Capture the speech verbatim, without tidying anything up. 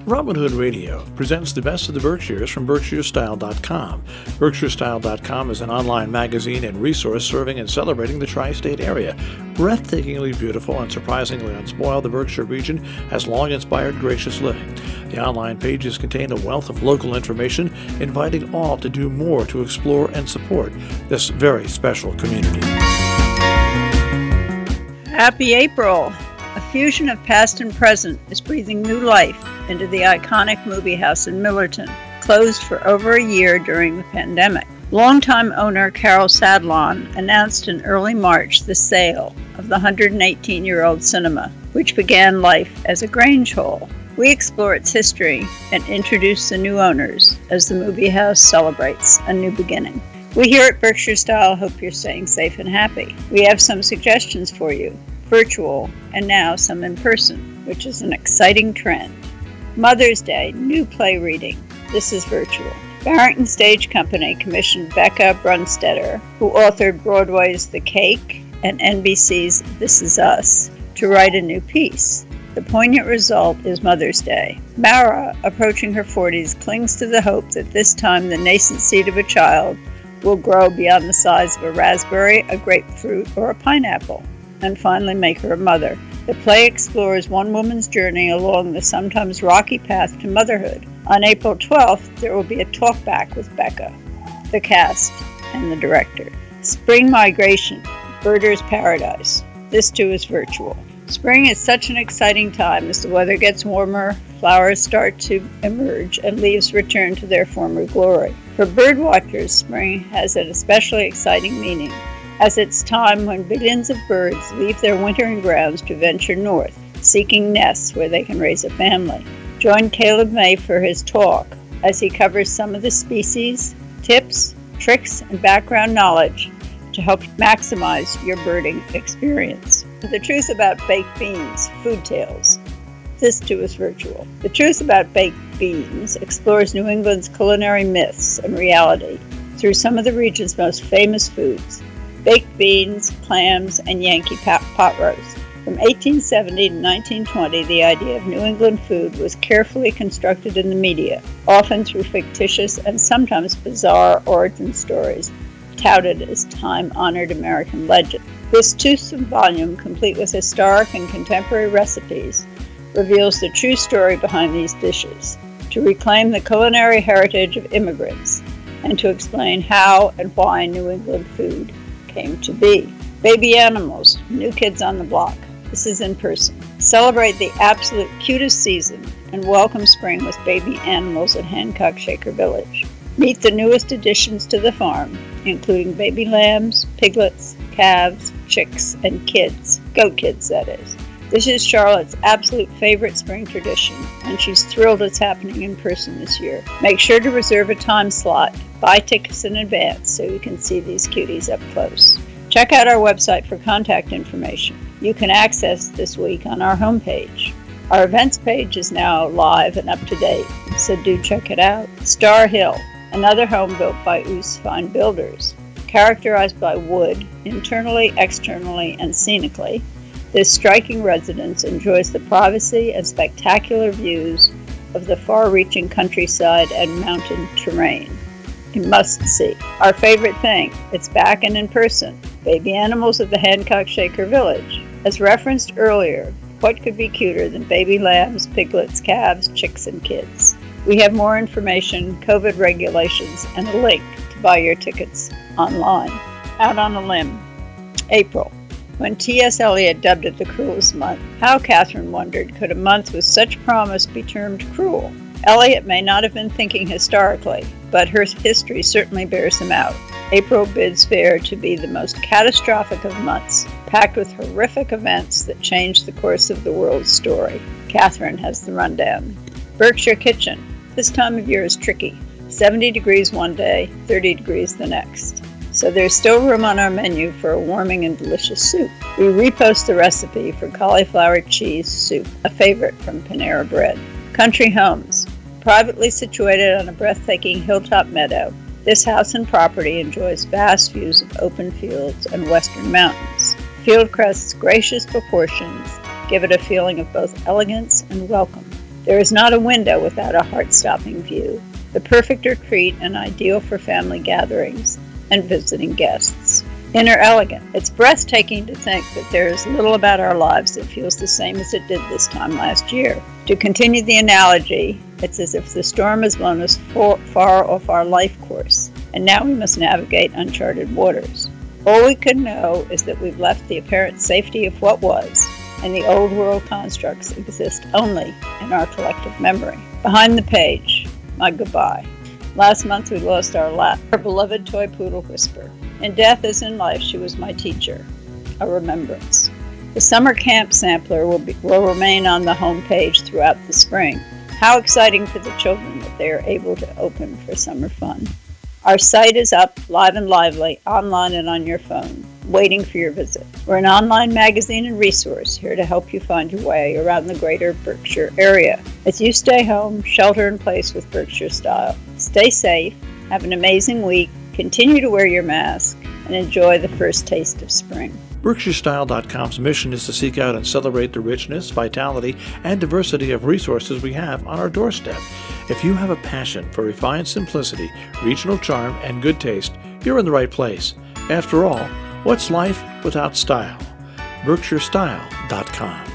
Robin Hood Radio presents the best of the Berkshires from Berkshire Style dot com. Berkshire Style dot com is an online magazine and resource serving and celebrating the tri-state area. Breathtakingly beautiful and surprisingly unspoiled, the Berkshire region has long inspired gracious living. The online pages contain a wealth of local information, inviting all to do more to explore and support this very special community. Happy April! A fusion of past and present is breathing new life into the iconic movie house in Millerton, closed for over a year during the pandemic. Longtime owner Carol Sadlon announced in early March the sale of the one hundred eighteen-year-old cinema, which began life as a Grange Hall. We explore its history and introduce the new owners as the movie house celebrates a new beginning. We here at Berkshire Style hope you're staying safe and happy. We have some suggestions for you, virtual and now some in person, which is an exciting trend. Mother's Day, new play reading. This is virtual. Barrington Stage Company commissioned Becca Brunstetter, who authored Broadway's The Cake and N B C's This Is Us, to write a new piece. The poignant result is Mother's Day. Mara, approaching her forties, clings to the hope that this time the nascent seed of a child will grow beyond the size of a raspberry, a grapefruit, or a pineapple, and finally make her a mother. The play explores one woman's journey along the sometimes rocky path to motherhood. On April twelfth, there will be a talkback with Becca, the cast, and the director. Spring Migration, Birder's Paradise. This too is virtual. Spring is such an exciting time as the weather gets warmer, flowers start to emerge, and leaves return to their former glory. For birdwatchers, spring has an especially exciting meaning, as it's time when billions of birds leave their wintering grounds to venture north, seeking nests where they can raise a family. Join Caleb May for his talk as he covers some of the species, tips, tricks, and background knowledge to help maximize your birding experience. The Truth About Baked Beans, Food Tales. This too is virtual. The Truth About Baked Beans explores New England's culinary myths and reality through some of the region's most famous foods. Baked beans, clams, and Yankee pot roast. From eighteen seventy to nineteen twenty, the idea of New England food was carefully constructed in the media, often through fictitious and sometimes bizarre origin stories, touted as time-honored American legend. This toothsome volume, complete with historic and contemporary recipes, reveals the true story behind these dishes, to reclaim the culinary heritage of immigrants, and to explain how and why New England food came to be. Baby Animals, New Kids on the Block. This is in person. Celebrate the absolute cutest season and welcome spring with baby animals at Hancock Shaker Village. Meet the newest additions to the farm, including baby lambs, piglets, calves, chicks, and kids. Goat kids, that is. This is Charlotte's absolute favorite spring tradition, and she's thrilled it's happening in person this year. Make sure to reserve a time slot. Buy tickets in advance so you can see these cuties up close. Check out our website for contact information. You can access this week on our homepage. Our events page is now live and up to date, so do check it out. Star Hill, another home built by Oos Fine Builders. Characterized by wood, internally, externally, and scenically, this striking residence enjoys the privacy and spectacular views of the far-reaching countryside and mountain terrain. You must see. Our favorite thing, it's back and in person. Baby Animals at the Hancock Shaker Village. As referenced earlier, what could be cuter than baby lambs, piglets, calves, chicks, and kids? We have more information, COVID regulations, and a link to buy your tickets online. Out on a limb. April. When T S Eliot dubbed it the cruelest month, how, Catherine wondered, could a month with such promise be termed cruel? Eliot may not have been thinking historically, but her history certainly bears him out. April bids fair to be the most catastrophic of months, packed with horrific events that changed the course of the world's story. Catherine has the rundown. Berkshire Kitchen. This time of year is tricky. seventy degrees one day, thirty degrees the next. So there's still room on our menu for a warming and delicious soup. We repost the recipe for cauliflower cheese soup, a favorite from Panera Bread. Country Homes. Privately situated on a breathtaking hilltop meadow, this house and property enjoys vast views of open fields and western mountains. Fieldcrest's gracious proportions give it a feeling of both elegance and welcome. There is not a window without a heart-stopping view, the perfect retreat and ideal for family gatherings and visiting guests. Inner Elegant. It's breathtaking to think that there is little about our lives that feels the same as it did this time last year. To continue the analogy, it's as if the storm has blown us far off our life course, and now we must navigate uncharted waters. All we can know is that we've left the apparent safety of what was, and the old world constructs exist only in our collective memory. Behind the page, my goodbye. Last month we lost our lap, our beloved toy poodle Whisper. In death as in life, she was my teacher, a remembrance. The summer camp sampler will, be, will remain on the home page throughout the spring. How exciting for the children that they are able to open for summer fun. Our site is up, live and lively, online and on your phone, waiting for your visit. We're an online magazine and resource here to help you find your way around the greater Berkshire area. As you stay home, shelter in place with Berkshire Style. Stay safe, have an amazing week, continue to wear your mask, and enjoy the first taste of spring. Berkshire Style dot com's mission is to seek out and celebrate the richness, vitality, and diversity of resources we have on our doorstep. If you have a passion for refined simplicity, regional charm, and good taste, you're in the right place. After all, what's life without style? Berkshire Style dot com